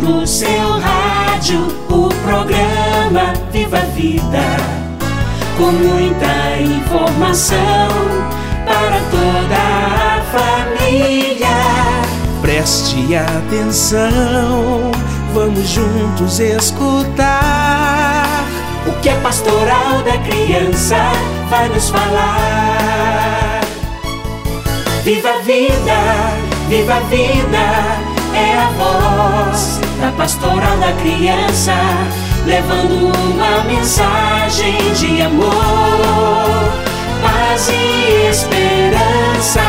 no seu rádio o programa Viva a Vida, com muita informação para toda a família. Preste atenção, vamos juntos escutar o que a Pastoral da Criança vai nos falar. Viva a vida, viva a vida, é a voz da Pastoral da Criança, levando uma mensagem de amor, paz e esperança.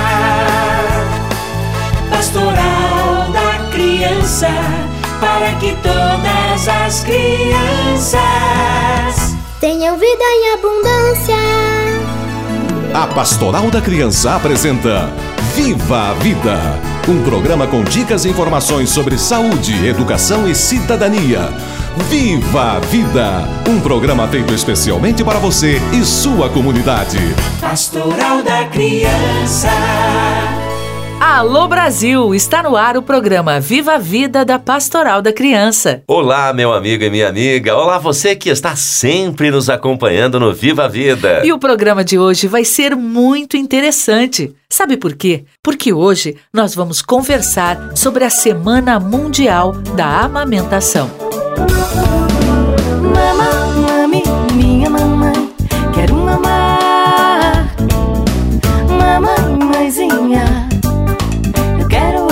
Pastoral da Criança, para que todas as crianças tenham vida em abundância. A Pastoral da Criança apresenta Viva a Vida, um programa com dicas e informações sobre saúde, educação e cidadania. Viva a Vida, um programa feito especialmente para você e sua comunidade. Pastoral da Criança. Alô Brasil, está no ar o programa Viva a Vida da Pastoral da Criança. Olá, meu amigo e minha amiga. Olá, você que está sempre nos acompanhando no Viva a Vida. E o programa de hoje vai ser muito interessante. Sabe por quê? Porque hoje nós vamos conversar sobre a Semana Mundial da Amamentação. Mami, minha mamãe, quero mamar. Mamãe, mãezinha, eu quero.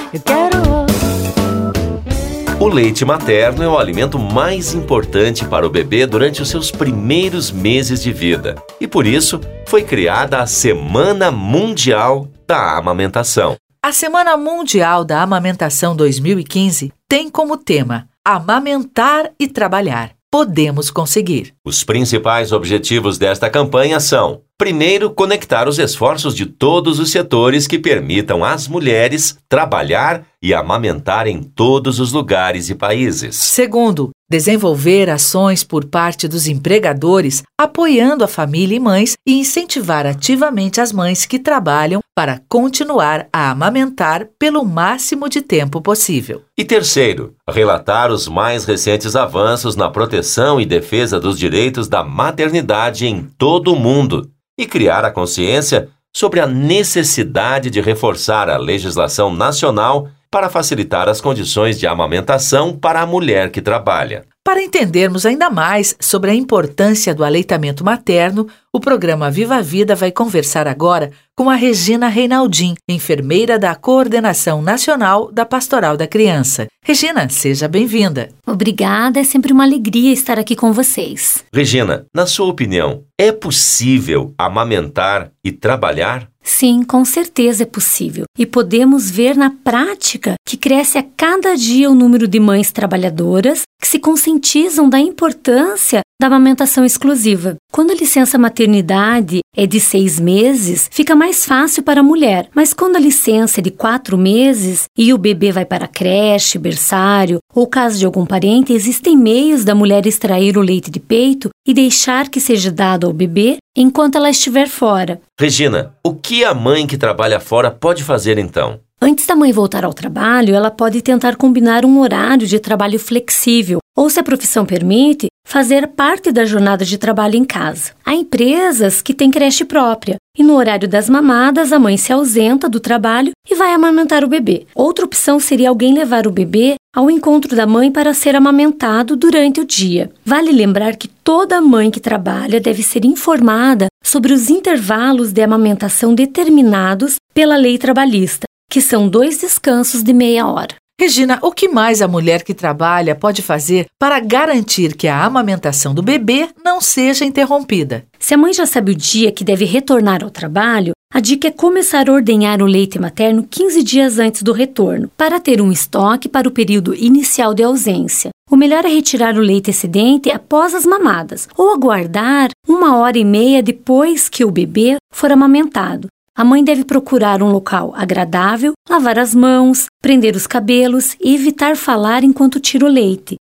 O leite materno é o alimento mais importante para o bebê durante os seus primeiros meses de vida. E por isso, foi criada a Semana Mundial da Amamentação. A Semana Mundial da Amamentação 2015 tem como tema Amamentar e Trabalhar. Podemos conseguir. Os principais objetivos desta campanha são: primeiro, conectar os esforços de todos os setores que permitam às mulheres trabalhar e amamentar em todos os lugares e países. Segundo, desenvolver ações por parte dos empregadores, apoiando a família e mães e incentivar ativamente as mães que trabalham para continuar a amamentar pelo máximo de tempo possível. E terceiro, relatar os mais recentes avanços na proteção e defesa dos direitos da maternidade em todo o mundo e criar a consciência sobre a necessidade de reforçar a legislação nacional para facilitar as condições de amamentação para a mulher que trabalha. Para entendermos ainda mais sobre a importância do aleitamento materno, o programa Viva a Vida vai conversar agora com a Regina Reinaldin, enfermeira da Coordenação Nacional da Pastoral da Criança. Regina, seja bem-vinda. Obrigada, é sempre uma alegria estar aqui com vocês. Regina, na sua opinião, é possível amamentar e trabalhar? Sim, com certeza é possível. E podemos ver na prática que cresce a cada dia o número de mães trabalhadoras que se conscientizam da importância da amamentação exclusiva. Quando a licença maternidade é de 6 meses, fica mais fácil para a mulher. Mas quando a licença é de 4 meses e o bebê vai para a creche, berçário ou caso de algum parente, existem meios da mulher extrair o leite de peito e deixar que seja dado ao bebê enquanto ela estiver fora. Regina, o que a mãe que trabalha fora pode fazer então? Antes da mãe voltar ao trabalho, ela pode tentar combinar um horário de trabalho flexível ou, se a profissão permite, fazer parte da jornada de trabalho em casa. Há empresas que têm creche própria e no horário das mamadas a mãe se ausenta do trabalho e vai amamentar o bebê. Outra opção seria alguém levar o bebê ao encontro da mãe para ser amamentado durante o dia. Vale lembrar que toda mãe que trabalha deve ser informada sobre os intervalos de amamentação determinados pela lei trabalhista, que são 2 descansos de meia hora. Regina, o que mais a mulher que trabalha pode fazer para garantir que a amamentação do bebê não seja interrompida? Se a mãe já sabe o dia que deve retornar ao trabalho, a dica é começar a ordenhar o leite materno 15 dias antes do retorno, para ter um estoque para o período inicial de ausência. O melhor é retirar o leite excedente após as mamadas, ou aguardar 1h30 depois que o bebê for amamentado. A mãe deve procurar um local agradável, lavar as mãos, prender os cabelos e evitar falar enquanto tira o leite.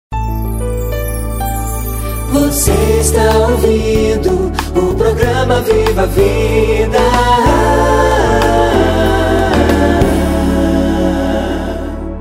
Você está ouvindo o programa Viva a Vida.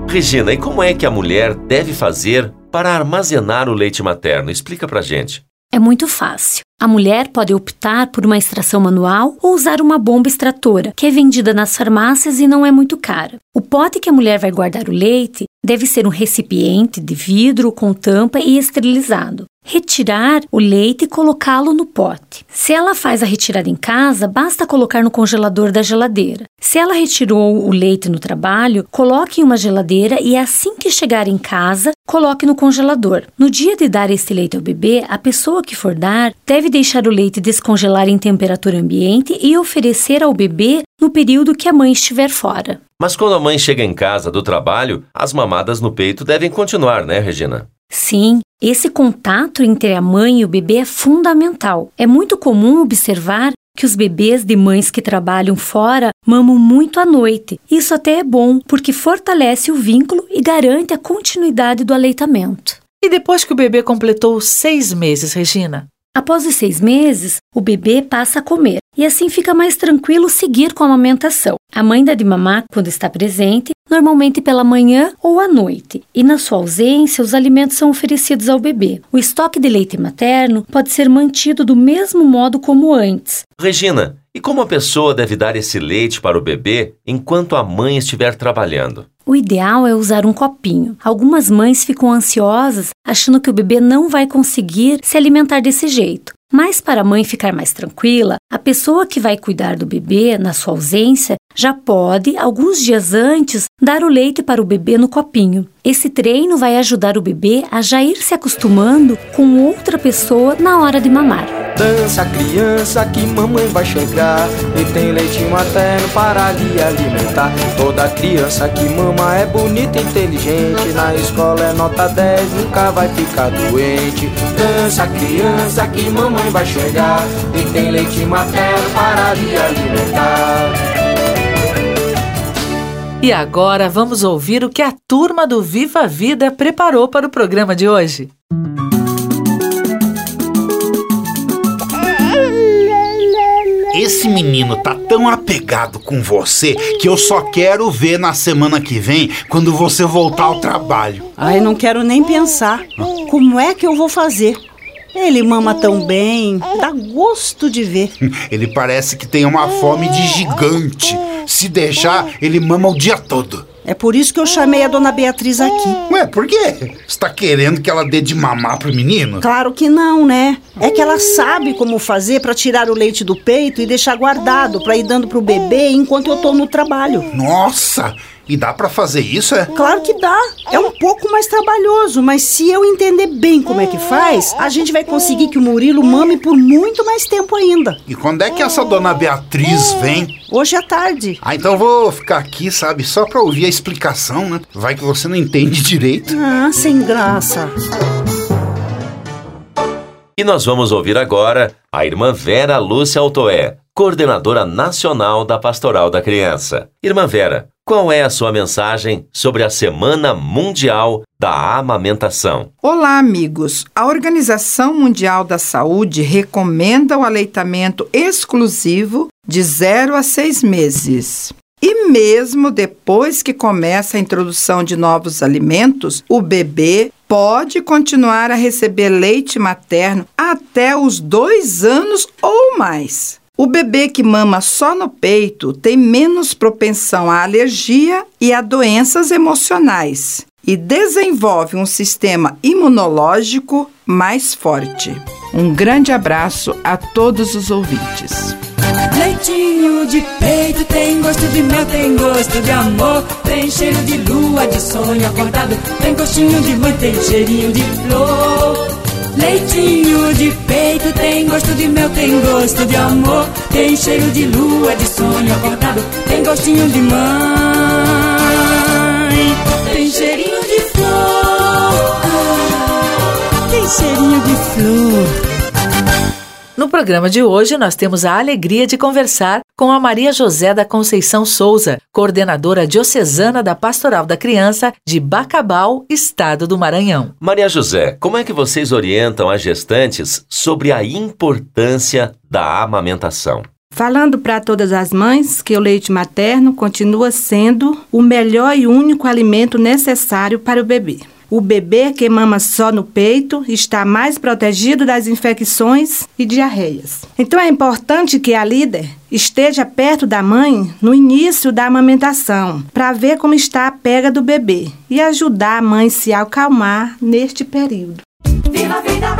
Regina, e como é que a mulher deve fazer para armazenar o leite materno? Explica pra gente. É muito fácil. A mulher pode optar por uma extração manual ou usar uma bomba extratora, que é vendida nas farmácias e não é muito cara. O pote que a mulher vai guardar o leite deve ser um recipiente de vidro com tampa e esterilizado. Retirar o leite e colocá-lo no pote. Se ela faz a retirada em casa, basta colocar no congelador da geladeira. Se ela retirou o leite no trabalho, coloque em uma geladeira e assim que chegar em casa, coloque no congelador. No dia de dar este leite ao bebê, a pessoa que for dar deve deixar o leite descongelar em temperatura ambiente e oferecer ao bebê no período que a mãe estiver fora. Mas quando a mãe chega em casa do trabalho, as mamadas no peito devem continuar, né, Regina? Sim, esse contato entre a mãe e o bebê é fundamental. É muito comum observar que os bebês de mães que trabalham fora mamam muito à noite. Isso até é bom, porque fortalece o vínculo e garante a continuidade do aleitamento. E depois que o bebê completou 6 meses, Regina? Após os 6 meses, o bebê passa a comer e assim fica mais tranquilo seguir com a amamentação. A mãe dá de mamar quando está presente, normalmente pela manhã ou à noite, e na sua ausência os alimentos são oferecidos ao bebê. O estoque de leite materno pode ser mantido do mesmo modo como antes. Regina, e como a pessoa deve dar esse leite para o bebê enquanto a mãe estiver trabalhando? O ideal é usar um copinho. Algumas mães ficam ansiosas, achando que o bebê não vai conseguir se alimentar desse jeito. Mas para a mãe ficar mais tranquila, a pessoa que vai cuidar do bebê na sua ausência já pode, alguns dias antes, dar o leite para o bebê no copinho. Esse treino vai ajudar o bebê a já ir se acostumando com outra pessoa na hora de mamar. Dança, criança, que mamãe vai chegar e tem leite materno para lhe alimentar. Toda criança que mama é bonita e inteligente, na escola é nota 10, nunca vai ficar doente. Dança, criança, que mamãe vai chegar e tem leite materno para lhe alimentar. E agora vamos ouvir o que a turma do Viva a Vida preparou para o programa de hoje. Esse menino tá tão apegado com você que eu só quero ver na semana que vem, quando você voltar ao trabalho. Ai, não quero nem pensar. Como é que eu vou fazer? Ele mama tão bem, dá gosto de ver. Ele parece que tem uma fome de gigante. Se deixar, ele mama o dia todo. É por isso que eu chamei a dona Beatriz aqui. Ué, por quê? Você tá querendo que ela dê de mamar pro menino? Claro que não, né? É que ela sabe como fazer pra tirar o leite do peito e deixar guardado pra ir dando pro bebê enquanto eu tô no trabalho. Nossa! E dá pra fazer isso, é? Claro que dá. É um pouco mais trabalhoso, mas se eu entender bem como é que faz, a gente vai conseguir que o Murilo mame por muito mais tempo ainda. E quando é que essa dona Beatriz vem? Hoje à tarde. Ah, então eu vou ficar aqui, sabe? Só pra ouvir a explicação, né? Vai que você não entende direito. Ah, sem graça. E nós vamos ouvir agora a irmã Vera Lúcia Altoé, coordenadora nacional da Pastoral da Criança. Irmã Vera, qual é a sua mensagem sobre a Semana Mundial da Amamentação? Olá, amigos. A Organização Mundial da Saúde recomenda o aleitamento exclusivo de 0 a 6 meses. E mesmo depois que começa a introdução de novos alimentos, o bebê pode continuar a receber leite materno até os 2 anos ou mais. O bebê que mama só no peito tem menos propensão à alergia e a doenças emocionais e desenvolve um sistema imunológico mais forte. Um grande abraço a todos os ouvintes. Leitinho de peito tem gosto de mel, tem gosto de amor, tem cheiro de lua, de sonho acordado, tem gostinho de mãe, tem cheirinho de flor. Leitinho de peito tem gosto de mel, tem gosto de amor, tem cheiro de lua, de sonho acordado, tem gostinho de mãe, tem cheirinho de flor, tem cheirinho de flor. No programa de hoje, nós temos a alegria de conversar com a Maria José da Conceição Souza, coordenadora diocesana da Pastoral da Criança de Bacabal, estado do Maranhão. Maria José, como é que vocês orientam as gestantes sobre a importância da amamentação? Falando para todas as mães que o leite materno continua sendo o melhor e único alimento necessário para o bebê. O bebê que mama só no peito está mais protegido das infecções e diarreias. Então é importante que a líder esteja perto da mãe no início da amamentação, para ver como está a pega do bebê e ajudar a mãe a se acalmar neste período. Viva a vida!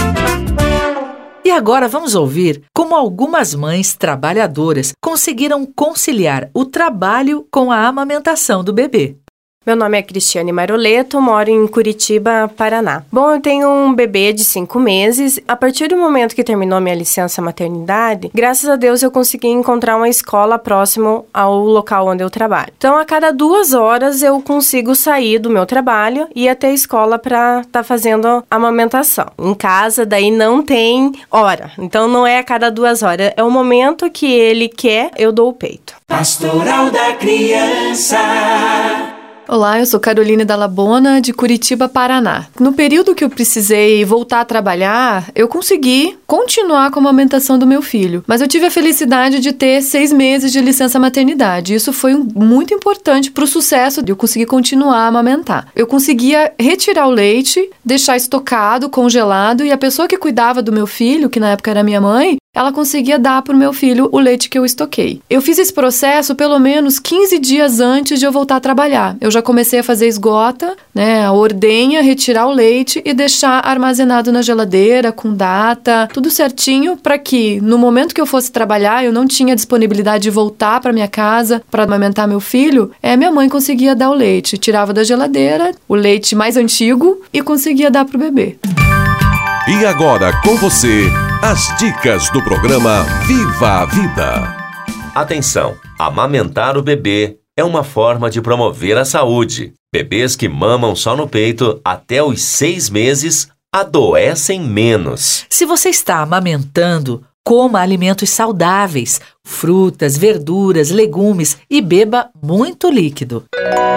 E agora vamos ouvir como algumas mães trabalhadoras conseguiram conciliar o trabalho com a amamentação do bebê. Meu nome é Cristiane Maroleto, moro em Curitiba, Paraná. Bom, eu tenho um bebê de 5 meses. A partir do momento que terminou minha licença maternidade, graças a Deus eu consegui encontrar uma escola próximo ao local onde eu trabalho. Então, a cada 2 horas eu consigo sair do meu trabalho e ir até a escola para estar fazendo a amamentação. Em casa, daí não tem hora. Então, não é a cada 2 horas. É o momento que ele quer, eu dou o peito. Pastoral da Criança. Olá, eu sou Caroline Dallabona, de Curitiba, Paraná. No período que eu precisei voltar a trabalhar, eu consegui continuar com a amamentação do meu filho. Mas eu tive a felicidade de ter 6 meses de licença maternidade. Isso foi muito importante para o sucesso de eu conseguir continuar a amamentar. Eu conseguia retirar o leite, deixar estocado, congelado, e a pessoa que cuidava do meu filho, que na época era minha mãe, ela conseguia dar para o meu filho o leite que eu estoquei. Eu fiz esse processo pelo menos 15 dias antes de eu voltar a trabalhar. Eu já comecei a fazer esgota, a ordenha, retirar o leite e deixar armazenado na geladeira, com data, tudo certinho, para que no momento que eu fosse trabalhar, eu não tinha disponibilidade de voltar para minha casa para amamentar meu filho, minha mãe conseguia dar o leite. Tirava da geladeira o leite mais antigo e conseguia dar para o bebê. E agora com você, as dicas do programa Viva a Vida. Atenção! Amamentar o bebê é uma forma de promover a saúde. Bebês que mamam só no peito até os 6 meses adoecem menos. Se você está amamentando, coma alimentos saudáveis, frutas, verduras, legumes e beba muito líquido.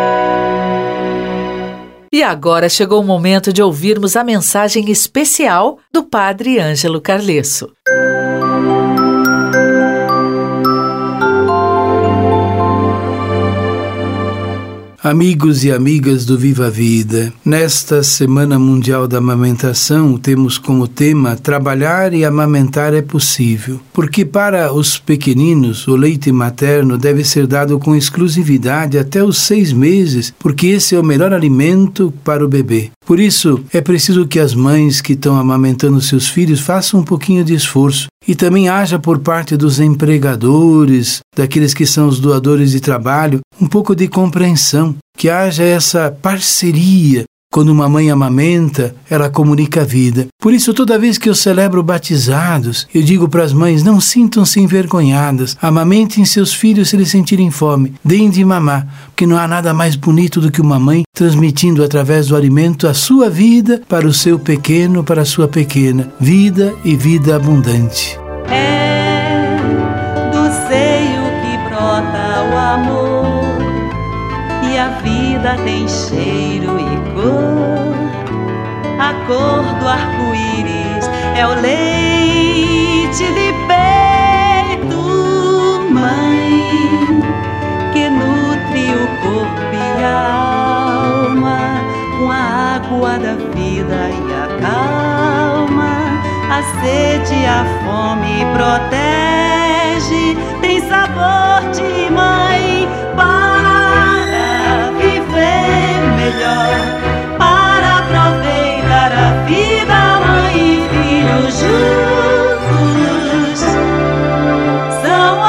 E agora chegou o momento de ouvirmos a mensagem especial do Padre Ângelo Carlesso. Amigos e amigas do Viva a Vida, nesta Semana Mundial da Amamentação temos como tema trabalhar e amamentar é possível, porque para os pequeninos o leite materno deve ser dado com exclusividade até os 6 meses, porque esse é o melhor alimento para o bebê. Por isso, é preciso que as mães que estão amamentando seus filhos façam um pouquinho de esforço e também haja por parte dos empregadores, daqueles que são os doadores de trabalho, um pouco de compreensão, que haja essa parceria. Quando uma mãe amamenta, ela comunica a vida. Por isso, toda vez que eu celebro batizados, eu digo para as mães, não sintam-se envergonhadas. Amamentem seus filhos se eles sentirem fome. Deem de mamar, porque não há nada mais bonito do que uma mãe transmitindo através do alimento a sua vida para o seu pequeno, para a sua pequena. Vida e vida abundante. É do seio que brota o amor, e a vida tem cheiro e cor. A cor do arco-íris é o leite de peito, mãe, que nutre o corpo e a alma com a água da vida e acalma a sede e a fome, protege, tem sabor de mãe para viver melhor, para aproveitar a vida, mãe e filho juntos são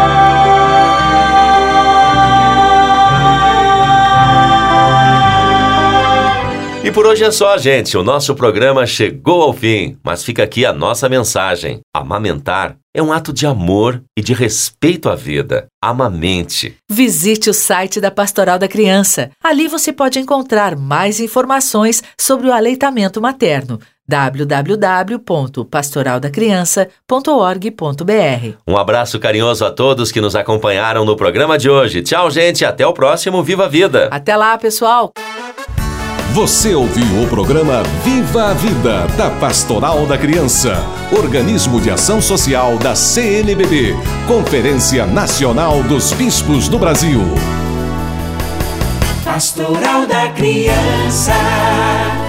E por hoje é só, gente. O nosso programa chegou ao fim, mas fica aqui a nossa mensagem. Amamentar é um ato de amor e de respeito à vida. Amamente. Visite o site da Pastoral da Criança. Ali você pode encontrar mais informações sobre o aleitamento materno. www.pastoraldacriança.org.br. Um abraço carinhoso a todos que nos acompanharam no programa de hoje. Tchau, gente. Até o próximo Viva a Vida. Até lá, pessoal. Você ouviu o programa Viva a Vida, da Pastoral da Criança, organismo de ação social da CNBB, Conferência Nacional dos Bispos do Brasil. Pastoral da Criança.